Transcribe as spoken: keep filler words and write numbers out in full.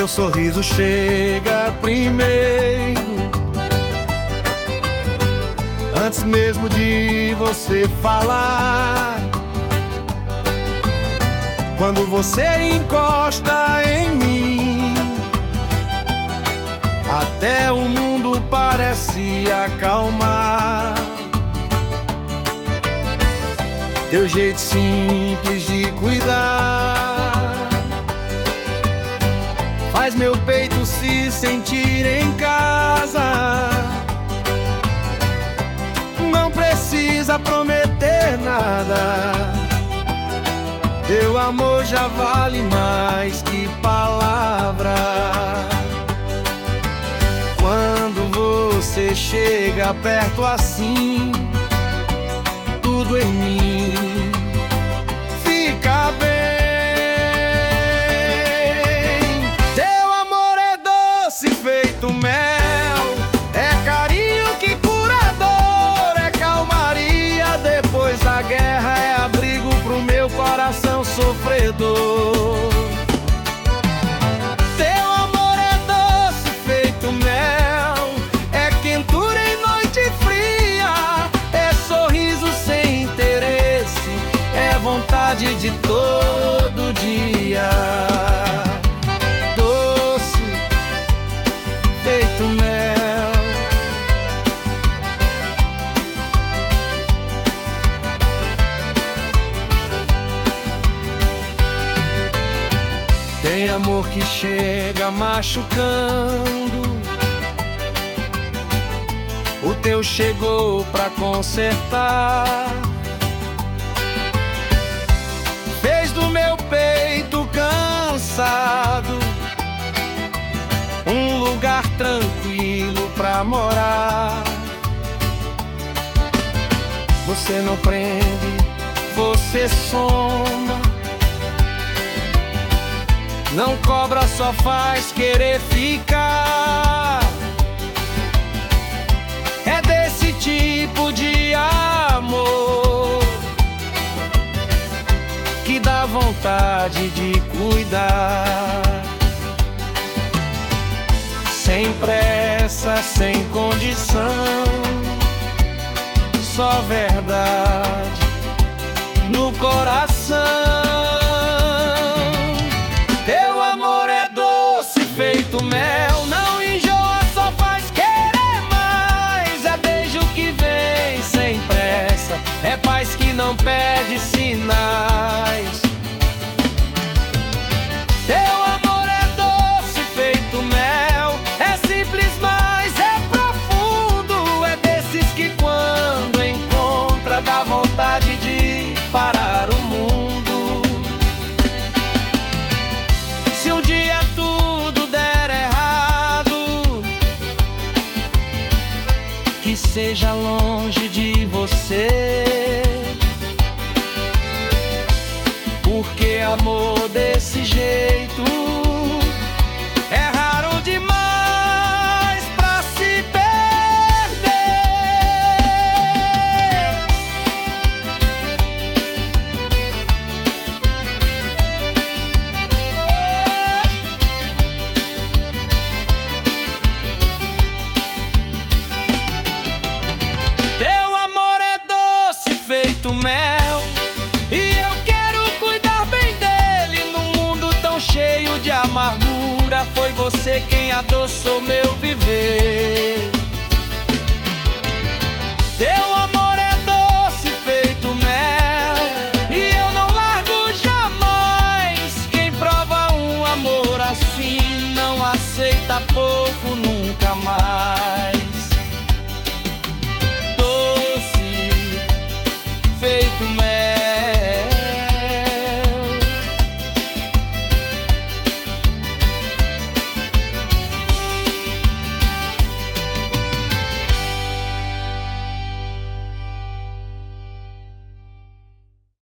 Teu sorriso chega primeiro, antes mesmo de você falar. Quando você encosta em mim, até o mundo parece acalmar. Teu jeito simples de cuidar faz meu peito se sentir em casa. Não precisa prometer nada, teu amor já vale mais que palavra. Quando você chega perto assim, tudo em mim fica bem. Teu amor é doce feito mel, é carinho que cura dor, é calmaria depois da guerra, é abrigo pro meu coração sofredor. Teu amor é doce feito mel, é quentura em noite fria, é sorriso sem interesse, é vontade de todo dia. Doce feito mel. Tem amor que chega machucando, o teu chegou pra consertar. Fez do meu peito cansado um lugar tranquilo pra morar. Você não prende, você soma, não cobra, só faz querer ficar. É desse tipo de amor que dá vontade de cuidar. Sem pressa, sem condição, só verdade no coração. Teu amor é doce feito mel, não enjoa, só faz querer mais. É beijo que vem sem pressa, é paz que não pede sinais. Teu amor é doce feito mel, é simples, mas é profundo, é desses que quando encontra dá vontade de parar o mundo. Se um dia tudo der errado, que seja longe de você, porque amor desse jeito é raro demais pra se perder. Teu amor é doce feito mel, e eu quero cuidar bem dele num mundo tão cheio de amargura. Foi você quem adoçou meu